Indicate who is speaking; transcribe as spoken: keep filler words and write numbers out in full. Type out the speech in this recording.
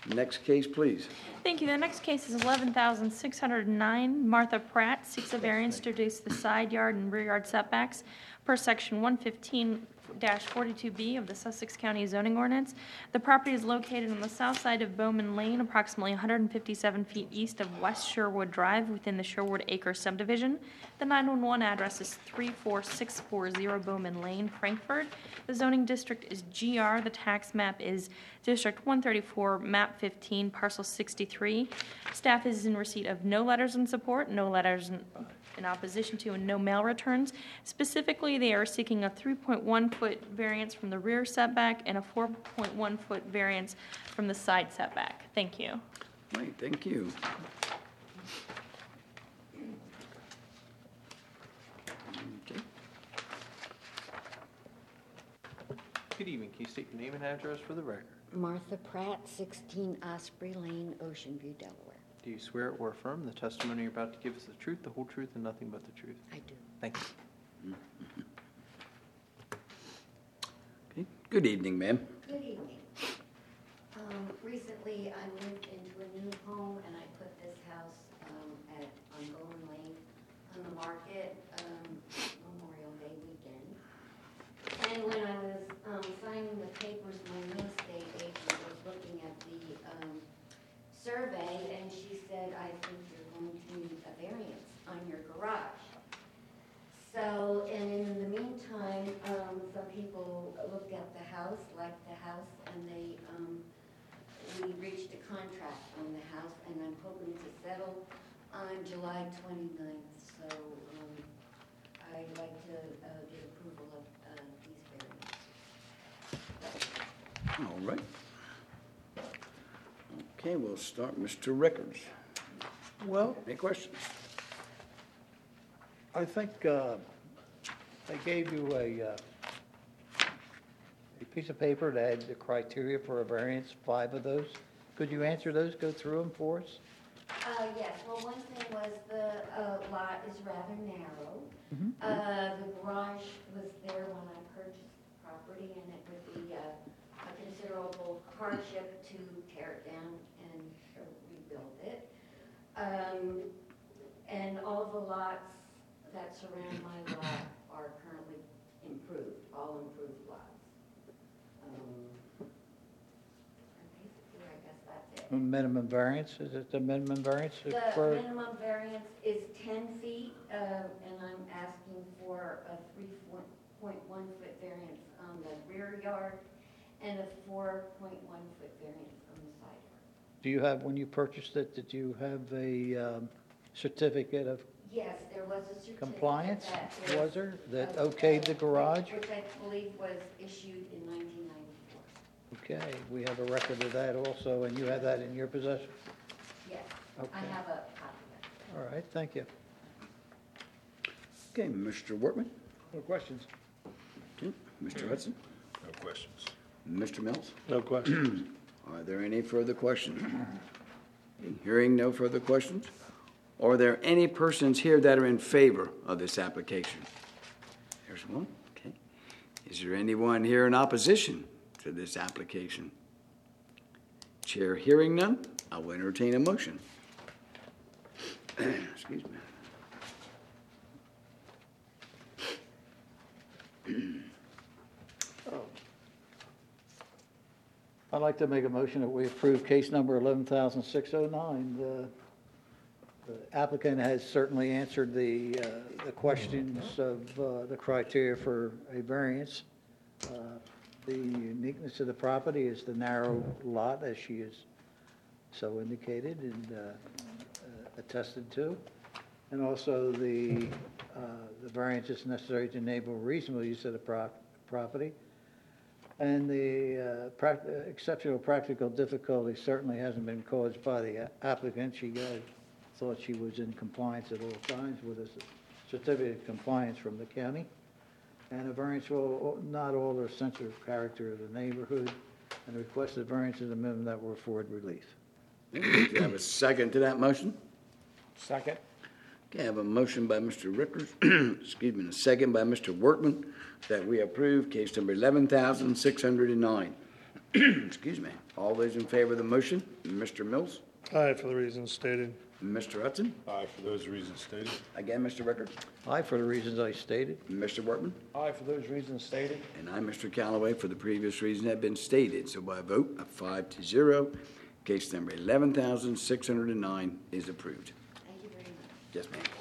Speaker 1: Next case, please.
Speaker 2: Thank you. The next case is eleven thousand six hundred nine. Martha Pratt seeks a variance to reduce the side yard and rear yard setbacks per section one fifteen forty-two B of the Sussex County zoning ordinance. The property is located on the south side of Bowman Lane, approximately one hundred fifty-seven feet east of West Sherwood Drive within the Sherwood Acres subdivision. The nine one one address is three four six four zero Bowman Lane, Frankfurt. The zoning district is G R. The tax map is District one thirty-four, Map fifteen, Parcel sixty-three. Staff is in receipt of no letters in support, no letters in, in opposition to, and no mail returns. Specifically, they are seeking a three point one foot variance from the rear setback and a four point one foot variance from the side setback. Thank you.
Speaker 1: All right, thank you. Okay.
Speaker 3: Good evening. Can you state your name and address for the record?
Speaker 4: Martha Pratt, sixteen Osprey Lane, Ocean View, Delaware.
Speaker 3: Do you swear or affirm the testimony you're about to give is the truth, the whole truth, and nothing but the truth?
Speaker 4: I do.
Speaker 3: Thank you.
Speaker 1: Okay. Good evening, ma'am.
Speaker 4: Good evening. Um, recently, I moved into a new home and I put this house um, at on Bowman Lane on the market um, Memorial Day weekend. And when I was um, signing the papers, my real estate agent was looking at the um, survey, and she said, "I think you're going to need a variance on your garage." So, and in the meantime, um, some people looked at the house, liked the house, and they, um, we reached a contract on the house, and I'm hoping to settle on July twenty-ninth. So, um, I'd like to uh, get approval of uh, these variants.
Speaker 1: All right. Okay, we'll start, Mister Rickards.
Speaker 5: Well,
Speaker 1: Any questions?
Speaker 5: I think uh, they gave you a, uh, a piece of paper that had the criteria for a variance, five of those. Could you answer those, go through them for us?
Speaker 4: Uh, yes, well, one thing was the uh, lot is rather narrow.
Speaker 5: Mhm.
Speaker 4: Uh, the garage was there when I purchased the property, and it would be uh, a considerable hardship to tear it down and uh, rebuild it. Um, and all the lots that surround my lot are currently improved, all improved lots. Um, and basically, I guess that's it.
Speaker 5: Minimum variance, is it the minimum variance?
Speaker 4: The
Speaker 5: for-
Speaker 4: minimum variance is ten feet, uh, and I'm asking for a three point one foot variance on the rear yard and a four point one foot variance on the side yard.
Speaker 5: Do you have, when you purchased it, did you have a um, certificate of
Speaker 4: Yes, there was a certificate.
Speaker 5: compliance,
Speaker 4: that
Speaker 5: was there, that
Speaker 4: uh,
Speaker 5: okayed the
Speaker 4: which-
Speaker 5: garage?
Speaker 4: Which I believe was issued in nineteen ninety-four.
Speaker 5: Okay, we have a record of that also, and you have that in your possession?
Speaker 4: Yes, I
Speaker 5: Okay.
Speaker 4: have a copy of it.
Speaker 5: All right, thank you.
Speaker 1: Okay, Mister Workman.
Speaker 5: No questions?
Speaker 1: Okay, Mister Hudson.
Speaker 6: No questions.
Speaker 1: Mister Mills.
Speaker 6: No questions.
Speaker 1: Are there any further questions? Hearing no further questions, are there any persons here that are in favor of this application? There's one, okay. Is there anyone here in opposition to this application? Chair hearing none, I will entertain a motion. Excuse me.
Speaker 5: I'd like to make a motion that we approve case number eleven thousand six oh nine. The the applicant has certainly answered the, uh, the questions of uh, the criteria for a variance. Uh, The uniqueness of the property is the narrow lot, as she has so indicated and uh, uh, attested to. And also the, uh, the variance is necessary to enable reasonable use of the prop- property. And the uh, prac- uh, exceptional practical difficulty certainly hasn't been caused by the applicant. She got, thought she was in compliance at all times with a certificate of compliance from the county. And a variance will not alter the sensitive character of the neighborhood, and the requested variance is a minimum that will afford relief.
Speaker 1: Do you have a second to that motion?
Speaker 5: Second.
Speaker 1: Okay, I have a motion by Mister Rickers, excuse me, and a second by Mister Workman, that we approve case number eleven thousand six hundred nine. Excuse me. All those in favor of the motion, Mister Mills,
Speaker 7: Aye, for the reasons stated.
Speaker 1: Mister Hudson,
Speaker 6: Aye, for those reasons stated.
Speaker 1: again, Mister Rickard,
Speaker 5: Aye, for the reasons I stated.
Speaker 1: Mister Workman,
Speaker 7: Aye, for those reasons stated.
Speaker 1: and I, Mister Callaway, for the previous reason that have been stated. So by a vote of five to zero, case number eleven thousand six hundred nine is approved.
Speaker 4: Thank you very much.
Speaker 1: Yes, ma'am.